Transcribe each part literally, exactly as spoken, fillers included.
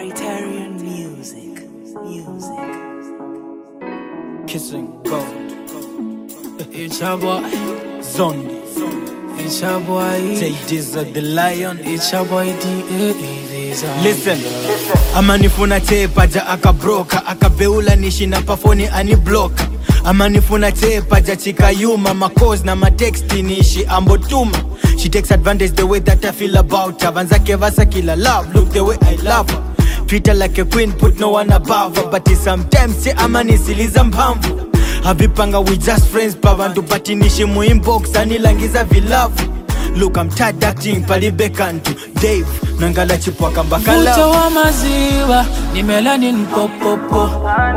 Criterion Music. Music. Kissing gold. It's a boy, Zondi. it's a boy, Take this of the lion. it's a boy, the Listen, amanifuna tepa ja akabroka, akabeula nishi na pafoni anibloka. Amanifuna tepa ja chikayuma, makos na matexti nishi ambotuma. She takes advantage the way that I feel about her. Vanzake vasa kila love, look the way I love her. Treat her like a queen, put no one above her. But sometimes say amani siliza mpamvu. Havipanga we just friends, pavandu patinishi mu inbox anilangiza vilavu. Look, I'm tired acting palibe kantu Dave, nangala chipwa kambakala Futa wa maziwa, ni melanin popopo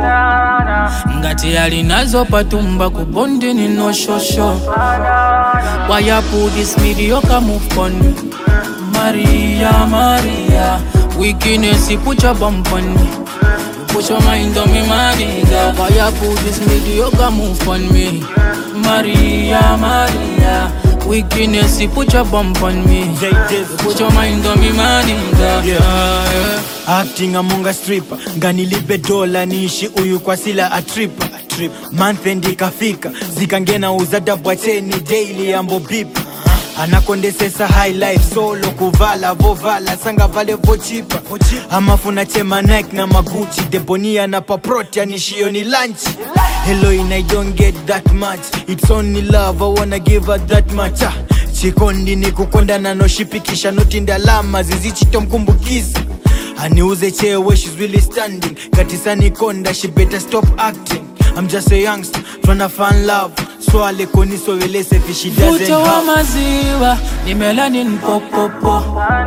Ngati yali nazo patumba kubondi ni no shosho Why you put this mediocre move on me? Maria, Maria Weakness, put your bump on me. Put your mind on me, Maria. Why you put this mediocre move on me? Maria, Maria Weakness, put your bump on me. Put your mind on me, Maria. Yeah. Yeah. Acting among a stripper, ngani libe dola niishi uyu kwa sila a tripper. Trip. Month end ikafika, zikangena uzada bwacheni daily ambo bipa. Anakondesesa high life solo kuvala vovala sanga vale vochipa. Amafuna chema Nike na maguchi debonia na paproti anishio ni lunch. Heroin I don't get that much, it's only love I wanna give her that much. ah. Chikondi ni kukonda na no shipikisha notinda lama zizichito mkumbukiza. Aniuze chewe she's really standing, katisa nikonda she better stop acting. I'm just a youngster tryna find love, swale koniso welese if she doesn't Futa wa have. maziwa, ni melanin popopo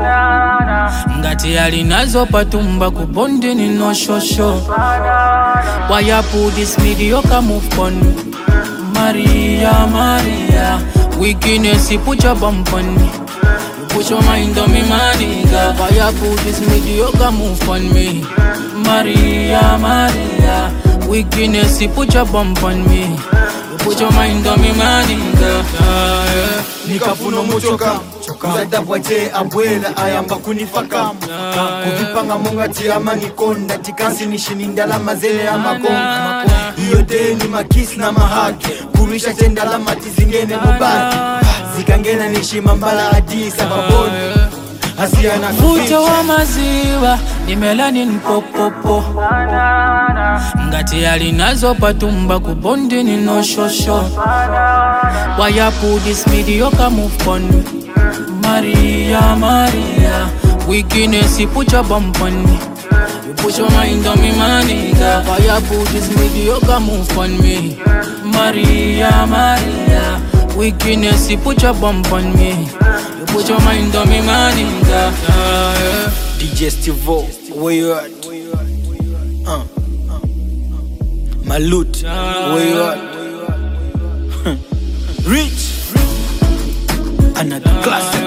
Ngati yali nazo patumba kubondi ni no shosho Why you put this mediocre move on me? Maria, Maria Weakness, put your bump on me. Put your mind on me, Maria. Why you put this mediocre move on me? Maria, Maria Weakness, put your bump on me. Put your mind on me, Maria. Yeah. Nikafuno muchoka Zada bwache abwela ayamba kunifakamu Kuvipanga munga tiama nikonda Tikansi nishinindala mazele ya makonga Iyo deni makisi na mahaki Kurisha chendala matizingene mubaki Zikangena nishima mbala hadisa baboni Asia na Futa wa maziwa, ni melanin popopo Ngati yali nazo patumba kubondi ni no shosho Why you put this mediocre move on me? Maria, Maria Weakness, put your bump on me. You put your mind on me, Maria. Why you put this mediocre move on me? Maria, Maria Weakness, put your bump on me. You put your mind on me, Maria. Yeah. D J Stivo, where you at? Uh. Malut, where you at? Rich, another classic.